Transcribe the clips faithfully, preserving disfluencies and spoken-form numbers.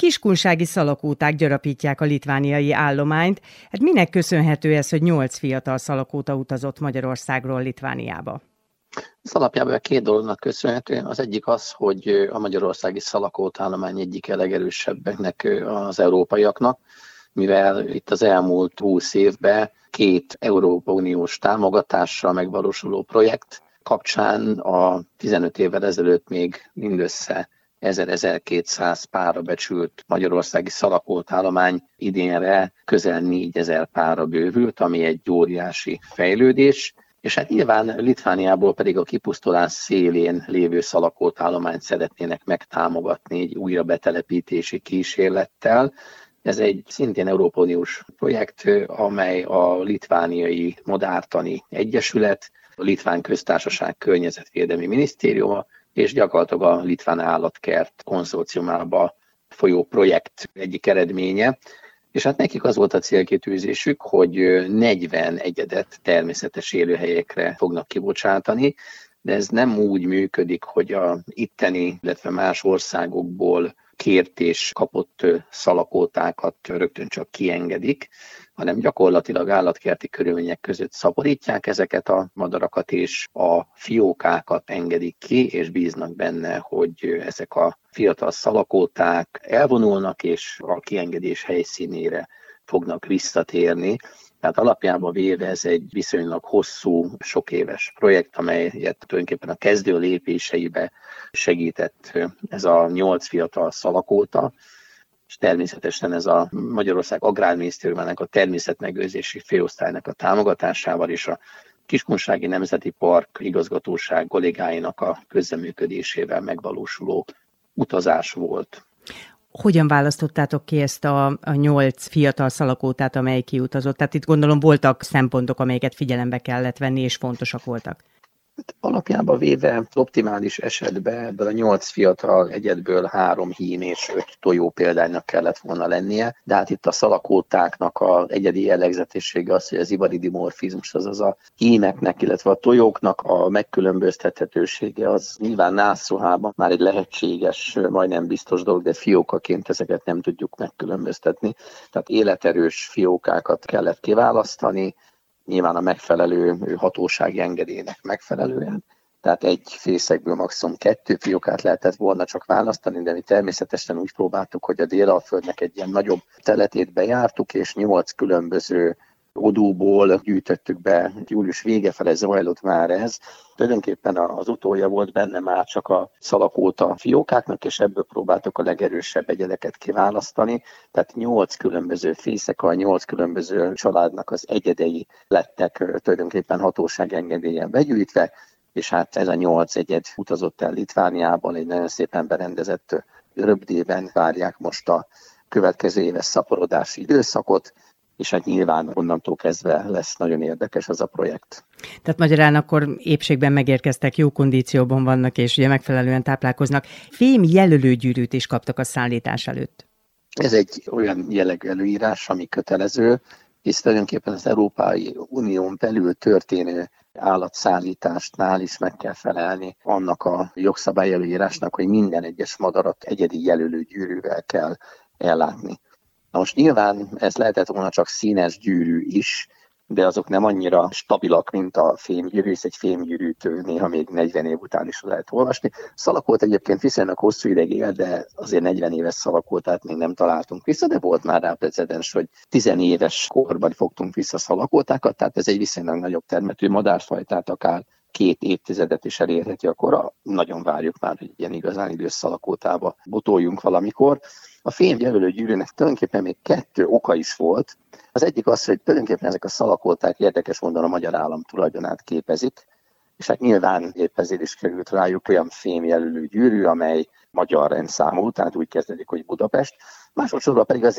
Kiskunsági szalagóták gyarapítják a litvániai állományt. Hát minek köszönhető ez, hogy nyolc fiatal szalagóta utazott Magyarországról Litvániába? Ez alapjában két dolognak köszönhető. Az egyik az, hogy a magyarországi szalagótállomány egyik legerősebbeknek az európaiaknak, mivel itt az elmúlt húsz évben két Európai Uniós támogatással megvalósuló projekt kapcsán a tizenöt évvel ezelőtt még mindössze ezer-ezerkétszáz párra becsült magyarországi szalagótállomány idénre közel négyezer párra bővült, ami egy óriási fejlődés. És hát nyilván Litvániából pedig a kipusztulás szélén lévő szalagótállományt szeretnének megtámogatni egy újra betelepítési kísérlettel. Ez egy szintén Európai Uniós projekt, amely a Litvániai Madártani Egyesület, a Litván Köztársaság Környezetvédelmi Minisztériuma és gyakorlatilag a Litván Állatkert konzorciumába folyó projekt egyik eredménye. És hát nekik az volt a célkitűzésük, hogy negyven egyedet természetes élőhelyekre fognak kibocsátani, de ez nem úgy működik, hogy a itteni, illetve más országokból kért és kapott szalagótákat rögtön csak kiengedik, hanem gyakorlatilag állatkerti körülmények között szaporítják ezeket a madarakat, és a fiókákat engedik ki, és bíznak benne, hogy ezek a fiatal szalagóták elvonulnak, és a kiengedés helyszínére fognak visszatérni. Tehát alapjában véve ez egy viszonylag hosszú, sok éves projekt, amelyet tulajdonképpen a kezdő lépéseibe segített ez a nyolc fiatal szalagóta, és természetesen ez a Magyarország Agrárminisztériumának a természetmegőrzési főosztálynak a támogatásával és a Kiskunsági Nemzeti Park igazgatóság kollégáinak a közreműködésével megvalósuló utazás volt. Hogyan választottátok ki ezt a, a nyolc fiatal szalagótát, amely kiutazott? Tehát itt gondolom voltak szempontok, amelyeket figyelembe kellett venni, és fontosak voltak. Alapjában véve optimális esetben ebből a nyolc fiatal egyedből három hím és öt tojó példánynak kellett volna lennie, de hát itt a szalagótáknak az egyedi jellegzetessége az, hogy az ivari dimorfizmus, azaz a hímeknek, illetve a tojóknak a megkülönböztethetősége az nyilván nászruhában már egy lehetséges, majdnem biztos dolog, de fiókaként ezeket nem tudjuk megkülönböztetni. Tehát életerős fiókákat kellett kiválasztani, nyilván a megfelelő hatósági engedélynek megfelelően. Tehát egy fészekből maximum kettő fiókát lehetett volna csak választani, de mi természetesen úgy próbáltuk, hogy a Délalföldnek egy ilyen nagyobb teletét bejártuk, és nyolc különböző odúból gyűjtöttük be, július vége fele zajlott már ez. Tulajdonképpen az utolja volt benne már csak a szalagóta fiókáknak, és ebből próbáltuk a legerősebb egyedeket kiválasztani. Tehát nyolc különböző fészek, a nyolc különböző családnak az egyedei lettek tulajdonképpen hatóság engedélyen begyűjtve, és hát ez a nyolc egyed utazott el Litvániában, egy nagyon szépen berendezett röpdében várják most a következő éves szaporodási időszakot, és hát nyilván onnantól kezdve lesz nagyon érdekes az a projekt. Tehát magyarán akkor épségben megérkeztek, jó kondícióban vannak, és ugye megfelelően táplálkoznak. Fém jelölőgyűrűt is kaptak a szállítás előtt. Ez egy olyan jellegű előírás, ami kötelező, és tulajdonképpen az Európai Unión belül történő állatszállításnál is meg kell felelni annak a jogszabályelőírásnak, hogy minden egyes madarat egyedi jelölőgyűrűvel kell ellátni. Na most nyilván ez lehetett volna csak színes gyűrű is, de azok nem annyira stabilak, mint a fémgyűrű, és egy fémgyűrűt néha még negyven év után is lehet olvasni. Szalagót egyébként viszonylag hosszú ideig él, de azért negyven éves szalagótát még nem találtunk vissza, de volt már rá precedens, hogy tizenéves korban fogtunk vissza szalagótákat, tehát ez egy viszonylag nagyobb termetű madárfajtát, akár két évtizedet is elérheti a kora. Nagyon várjuk már, hogy ilyen igazán idős szalagótába botoljunk valamikor. A fémjelölő gyűrűnek tulajdonképpen még kettő oka is volt. Az egyik az, hogy tulajdonképpen ezek a szalagóták érdekes módon a magyar állam tulajdonát képezik, és hát nyilván épp ezért is került rájuk olyan fémjelölő gyűrű, amely magyar rendszámú, tehát úgy kezdődik, hogy Budapest. Másodszorban pedig azért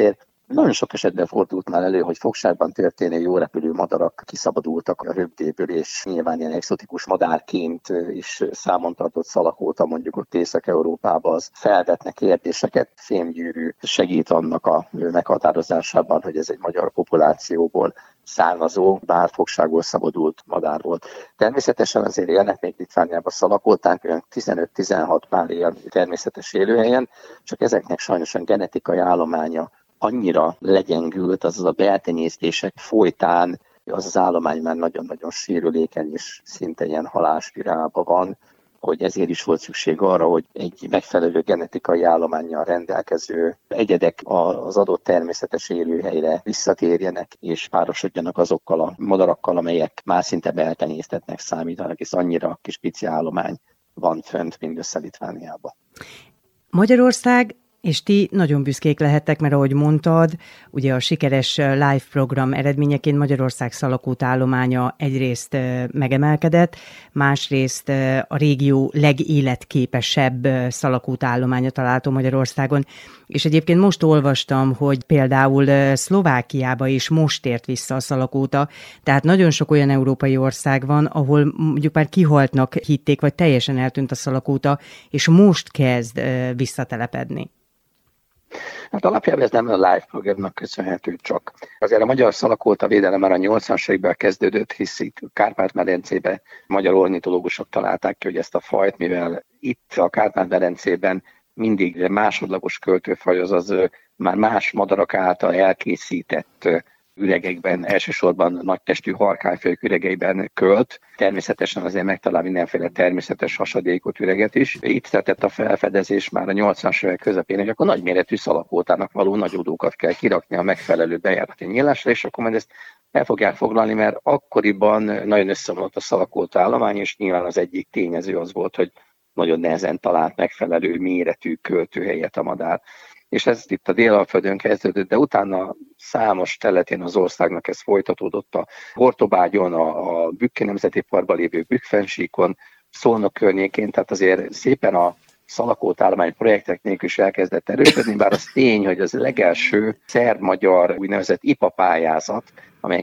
Nagyon sok esetben fordult már elő, hogy fogságban történő jó repülő madarak kiszabadultak a röptéből, és nyilván ilyen exotikus madárként is számon tartott szalakóta mondjuk ott Észak-Európában az felvetnek kérdéseket. Fémgyűrű segít annak a meghatározásában, hogy ez egy magyar populációból származó, bár fogságból szabadult madár volt. Természetesen azért élnek még Litvániában szalakóták, olyan tizenöt-tizenhat pár ilyen természetes élőhelyen, csak ezeknek sajnos a genetikai állománya annyira legyengült, azaz a beltenyésztések folytán az az állomány már nagyon-nagyon sérülékeny és szinte ilyen halálspirálban van, hogy ezért is volt szükség arra, hogy egy megfelelő genetikai állománnyal rendelkező egyedek az adott természetes élőhelyre visszatérjenek, és párosodjanak azokkal a madarakkal, amelyek már szinte beltenyésztetnek számítanak, és annyira kis pici állomány van fönt mindössze Litvániában. Magyarország és ti nagyon büszkék lehettek, mert ahogy mondtad, ugye a sikeres live program eredményeként Magyarország szalakóta állománya egyrészt megemelkedett, másrészt a régió legéletképesebb szalakóta állománya található Magyarországon. És egyébként most olvastam, hogy például Szlovákiába is most tért vissza a szalakóta, tehát nagyon sok olyan európai ország van, ahol mondjuk már kihaltnak hitték, vagy teljesen eltűnt a szalakóta, és most kezd visszatelepedni. Hát alapjában ez nem a live programnak köszönhető csak. Azért a magyar szalakóta védelem már a nyolcvanas években kezdődött, hisz itt Kárpát-medencében magyar ornitológusok találták ki, hogy ezt a fajt, mivel itt a Kárpát-medencében mindig másodlagos költőfaj, azaz már más madarak által elkészített üregekben, elsősorban nagytestű harkányfajok üregeiben költ. Természetesen azért megtalál mindenféle természetes hasadékot, üreget is. Itt tetett a felfedezés már a nyolcvanas évek közepén, hogy akkor nagyméretű szalakótának való nagy udókat kell kirakni a megfelelő bejárati nyílásra, és akkor majd ezt el fogják foglalni, mert akkoriban nagyon összeomlott a szalakóta állomány, és nyilván az egyik tényező az volt, hogy nagyon nehezen talált megfelelő méretű költőhelyet a madár. És ez itt a Dél-Alföldön kezdődött, de utána számos területén az országnak ez folytatódott a Hortobágyon, a, a Bükki Nemzeti Parkban lévő Bükkfennsíkon, Szolnok környékén, tehát azért szépen a szalakóta állomány projektek nélkül is elkezdett erősödni, bár az tény, hogy az legelső szerb-magyar úgynevezett i pé á pályázat, amely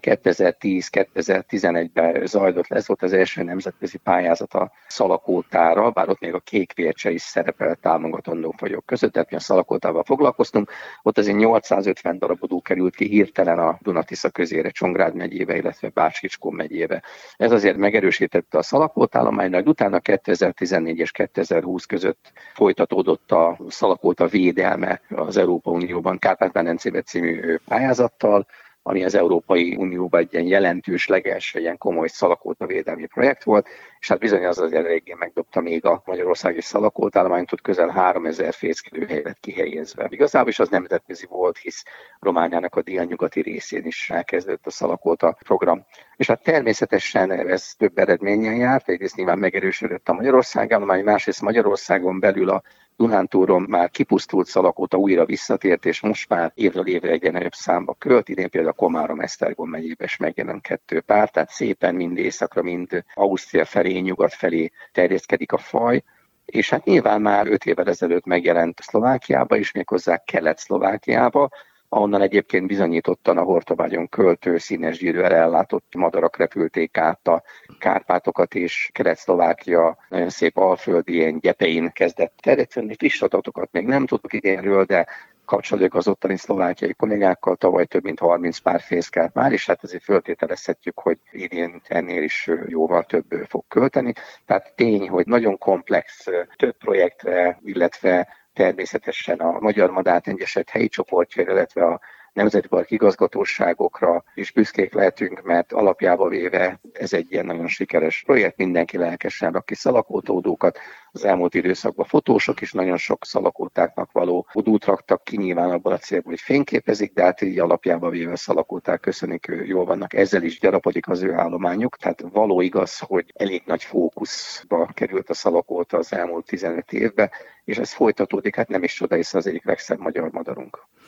kétezer-tíz-kétezer-tizenegyben zajlott le, ez volt az első nemzetközi pályázat a szalakótára, bár ott még a kékvércse is szerepelt támogatandó fajok között, tehát mi a szalakótával foglalkoztunk. Ott azért nyolcszázötven darab udó került ki hirtelen a Duna-Tisza közére, Csongrád megyébe, illetve Bács-Kicskun megyébe. Ez azért megerősítette a szalakóta állományt, utána kétezer-tizennégy és kétezer-húsz között folytatódott a szalakóta védelme az Európai Unióban Kárpát-medencében című pályázattal, ami az Európai Unióban egy ilyen jelentős, leges, ilyen komoly szalakóta védelmi projekt volt, és hát bizony az azért eléggé megdobta még a magyarországi szalakóta állományt, ott közel háromezer fészkelőhely lett kihelyezve. Igazából is az nemzetközi volt, hisz Romániának a délnyugati részén is elkezdődött a szalakóta program. És hát természetesen ez több eredménnyel járt, egyrészt nyilván megerősödött a Magyarország állomány, másrészt Magyarországon belül a Dunántúron már kipusztult szalakóta újra visszatért, és most már évről évre egyre nagyobb számba költ. Idén például a Komárom-Esztergom megyében is megjelent kettő pár, tehát szépen mind északra, mind Ausztria felé, nyugat felé terjeszkedik a faj. És hát nyilván már öt évvel ezelőtt megjelent Szlovákiába is, méghozzá Kelet-Szlovákiába, ahonnan egyébként bizonyítottan a Hortobágyon költő színes gyűrűvel ellátott madarak repülték át a Kárpátokat, és Kelet-Szlovákia nagyon szép alföldi ilyen gyepein kezdett terjedni. Friss adatokat még nem tudok idénről, de kapcsolódjuk az ottani szlovákiai kollégákkal, tavaly több mint harminc pár fészkelt már, és hát azért föltételezhetjük, hogy idén ennél is jóval több fog költeni. Tehát tény, hogy nagyon komplex, több projektre, illetve természetesen a Magyar Madártengyeset helyi csoportjaira, illetve a Nemzeti Park igazgatóságokra is büszkék lehetünk, mert alapjába véve ez egy ilyen nagyon sikeres projekt, mindenki lelkesen rak ki szalakótaudókat. Az elmúlt időszakban fotósok is nagyon sok szalakótáknak való udót raktak ki, nyilván abban a célból, hogy fényképezik, de hát így alapjába véve a szalakóták köszönik, jól vannak, ezzel is gyarapodik az ő állományuk. Tehát való igaz, hogy elég nagy fókuszba került a szalakóta az elmúlt tizenöt évben, és ez folytatódik, hát nem is csoda, hiszen az egyik legszebb magyar madarunk.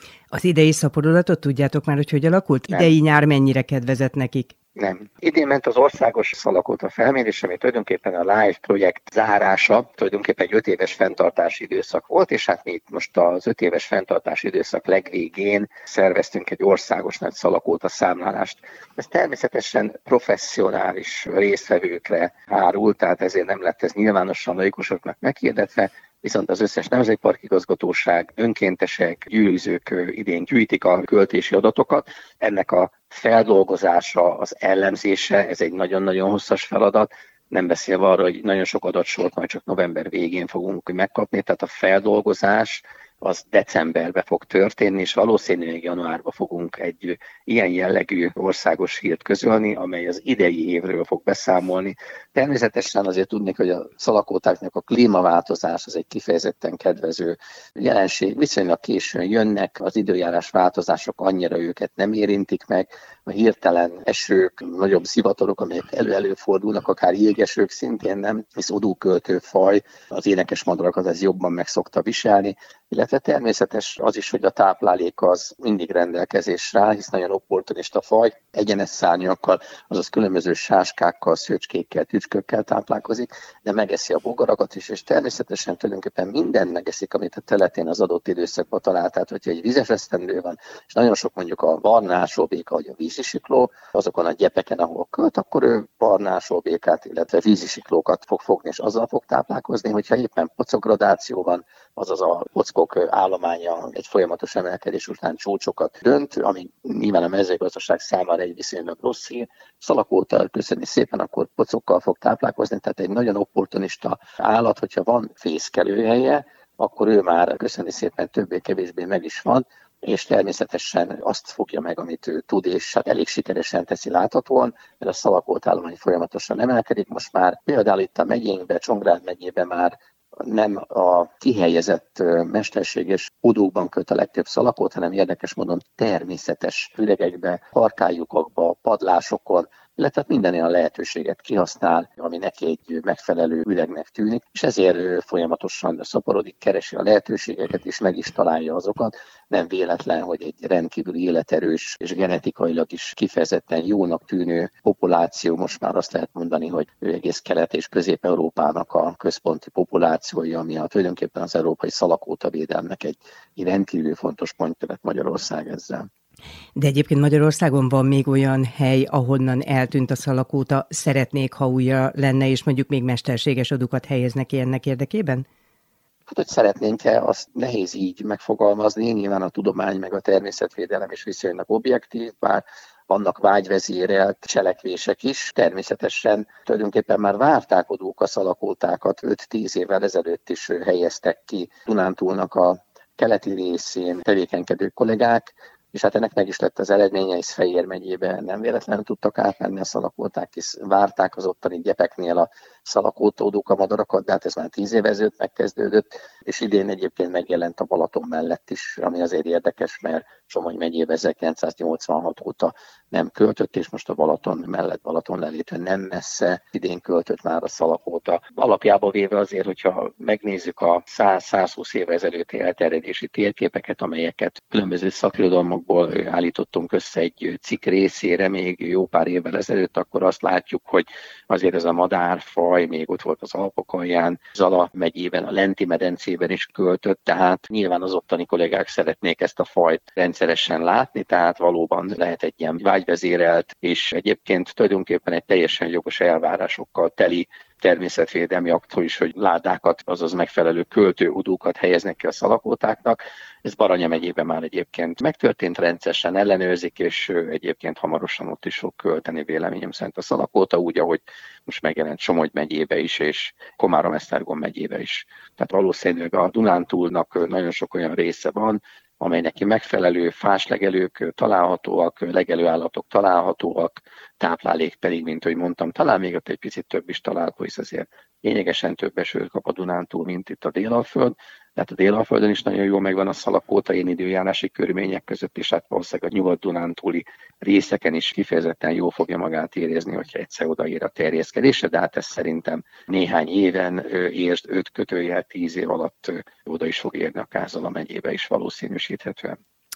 Az idei szaporulatot tudjátok már, hogy hogy alakult? Nem. Idei nyár mennyire kedvezett nekik? Nem. Idén ment az országos szalakóta felmérés, ami tulajdonképpen a LIFE projekt zárása, tulajdonképpen egy öt éves fenntartási időszak volt, és hát mi itt most az öt éves fenntartási időszak legvégén szerveztünk egy országos nagy szalakóta számlálást. Ez természetesen professzionális résztvevőkre hárult, tehát ezért nem lett ez nyilvánosan laikusoknak meghirdetve, viszont az összes nemzeti parkigazgatóság, önkéntesek, gyűlőzők idén gyűjtik a költési adatokat. Ennek a feldolgozása, az elemzése, ez egy nagyon-nagyon hosszas feladat, nem beszélve arra, hogy nagyon sok adatsort majd csak november végén fogunk megkapni, tehát a feldolgozás az decemberben fog történni, és valószínűleg januárban fogunk egy ilyen jellegű országos hírt közölni, amely az idei évről fog beszámolni. Természetesen azért tudni, hogy a szalakótáknak a klímaváltozás az egy kifejezetten kedvező jelenség. Viszonylag későn jönnek, az időjárás változások annyira őket nem érintik meg, a hirtelen esők, nagyobb zivatarok, amelyek elő-előfordulnak, akár jégesők szintén nem, hisz odúköltő faj, az énekes madarakat ez jobban meg szokta viselni, illetve természetes az is, hogy a táplálék az mindig rendelkezésre áll, hisz nagyon opportunista faj, egyenes szárnyakkal, azaz különböző sáskákkal, szőcskékkel, tücskökkel táplálkozik, de megeszi a bogarakat is, és természetesen tulajdonképpen mindent megeszik, amit a területén az adott időszakban talált. Tehát, hogyha egy vizes esztendő van, és nagyon sok mondjuk a barnásolbéka, vagy a vízisikló, azokon a gyepeken, ahol költ, akkor ő barnásolbékát, illetve vízisiklókat fog fogni, és azzal fog táplálkozni, hogyha éppen pocokradáció van, azaz a pockok állománya egy folyamatos emelkedés után csúcsokat dönt, ami nyilván a mezőgazdaság számára egy viszonylag rossz hír. Szalakóta köszönni szépen, akkor pocokkal fog táplálkozni, tehát egy nagyon opportunista állat, hogyha van fészkelőhelye, akkor ő már köszönni szépen többé-kevésbé meg is van, és természetesen azt fogja meg, amit ő tud, és hát elég sikeresen teszi láthatóan, mert a szalakótállomány folyamatosan emelkedik. Most már például itt a megyénkben, Csongrád megyében már nem a kihelyezett mesterséges udókban köt a legtöbb szalakót, hanem érdekes módon természetes üregekbe, parkályukakba, padlásokon, illetve minden olyan lehetőséget kihasznál, ami neki egy megfelelő üregnek tűnik, és ezért folyamatosan szaporodik, keresi a lehetőségeket, és meg is találja azokat. Nem véletlen, hogy egy rendkívül életerős és genetikailag is kifejezetten jónak tűnő populáció, most már azt lehet mondani, hogy ő egész Kelet- és Közép-Európának a központi populációja, ami a tulajdonképpen az európai szalakóta védelmnek egy, egy rendkívül fontos pontja lett Magyarország ezzel. De egyébként Magyarországon van még olyan hely, ahonnan eltűnt a szalakóta, szeretnék, ha újra lenne, és mondjuk még mesterséges adukat helyeznek ki ennek érdekében? Hát, hogy szeretnénk-e, azt nehéz így megfogalmazni, nyilván a tudomány meg a természetvédelem is viszonylag objektív, bár vannak vágyvezérelt cselekvések is. Természetesen tulajdonképpen már vártálkodók a szalakótákat, öt-tíz évvel ezelőtt is helyeztek ki Dunántúlnak a keleti részén tevékenykedő kollégák, és hát ennek meg is lett az eredménye, és Fejér megyében nem véletlenül tudtak átmenni a szalakóták, és várták az ottani gyepeknél a szalakótódók a madarakat, de hát ez már tíz év ezelőtt megkezdődött, és idén egyébként megjelent a Balaton mellett is, ami azért érdekes, mert Somogy megyében ezerkilencszáznyolcvanhat óta nem költött, és most a Balaton mellett, Balaton lelétől nem messze idén költött már a szalakóta. Alapjába véve azért, hogyha megnézzük a száz-százhúsz éve ezelőtti elterjedési térképeket, amelyeket különböző szakirodalmakból állítottunk össze egy cikk részére még jó pár évvel ezelőtt, akkor azt látjuk, hogy azért ez a madárfaj még ott volt az Alpok alján, Zala megyében, a Lenti medencében is költött, tehát nyilván az ottani kollégák szeretnék ezt a fajt rendszeresen látni, tehát valóban lehet egy ilyen vágyvezérelt, és egyébként tulajdonképpen egy teljesen jogos elvárásokkal teli természetvédelmi aktus is, hogy ládákat, azaz megfelelő költőudókat helyeznek ki a szalakótáknak. Ez Baranya megyében már egyébként megtörtént, rendszeresen ellenőrzik, és egyébként hamarosan ott is fog költeni véleményem szerint a szalakóta, úgy, ahogy most megjelent Somogy megyébe is, és Komárom-Esztergom megyébe is. Tehát valószínűleg a Dunántúlnak nagyon sok olyan része van, amely neki megfelelő fáslegelők találhatóak, legelőállatok találhatóak, táplálék pedig, mint ahogy mondtam, talán még ott egy picit több is található, hisz azért lényegesen több esőt kap a Dunántúl, mint itt a Délalföld. Tehát a Délalföldön is nagyon jól megvan a szalakóta én időjárási körülmények között, és hát valószínűleg a nyugat-dunántúli részeken is kifejezetten jól fogja magát érezni, hogyha egyszer odaér a terjeszkedésre, de hát ez szerintem néhány éven ért, öt kötőjel, tíz év alatt oda is fog érni a Zala megyébe is valószínűsíthetően.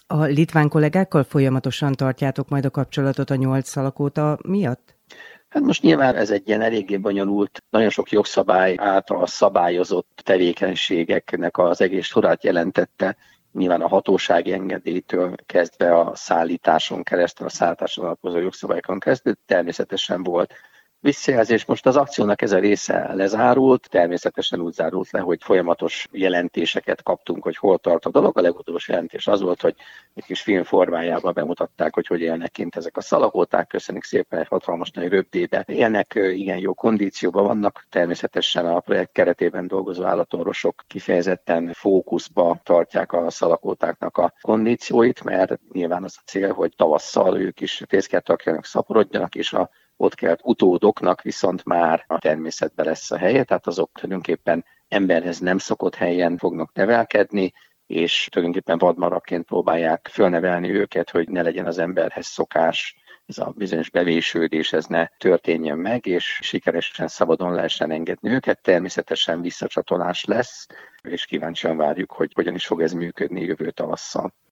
A litván kollégákkal folyamatosan tartjátok majd a kapcsolatot a nyolc szalakóta miatt? Hát most nyilván ez egy ilyen eléggé bonyolult, nagyon sok jogszabály által szabályozott tevékenységeknek az egész sorát jelentette. Nyilván a hatósági engedélytől kezdve a szállításon keresztül, a szállításon alapozó jogszabályokon keresztül természetesen volt visszajelzés. Most az akciónak ez a része lezárult, természetesen úgy zárult le, hogy folyamatos jelentéseket kaptunk, hogy hol tart a dolog. A legutolsó jelentés az volt, hogy egy kis film formájában bemutatták, hogy hogy élnek kint ezek a szalagóták. Köszönjük szépen, egy hatalmas nagy röpdébe élnek, igen jó kondícióban vannak. Természetesen a projekt keretében dolgozó állatorvosok kifejezetten fókuszba tartják a szalagótáknak a kondícióit, mert nyilván az a cél, hogy tavasszal ők is fészkeltartjanak, szaporodjanak, és a ott kelt utódoknak viszont már a természetben lesz a helye, tehát azok tulajdonképpen emberhez nem szokott helyen fognak nevelkedni, és tulajdonképpen vadmarakként próbálják fölnevelni őket, hogy ne legyen az emberhez szokás, ez a bizonyos bevésődés, ez ne történjen meg, és sikeresen szabadon lehessen engedni őket. Természetesen visszacsatolás lesz, és kíváncsian várjuk, hogy hogyan is fog ez működni jövő tavasszal.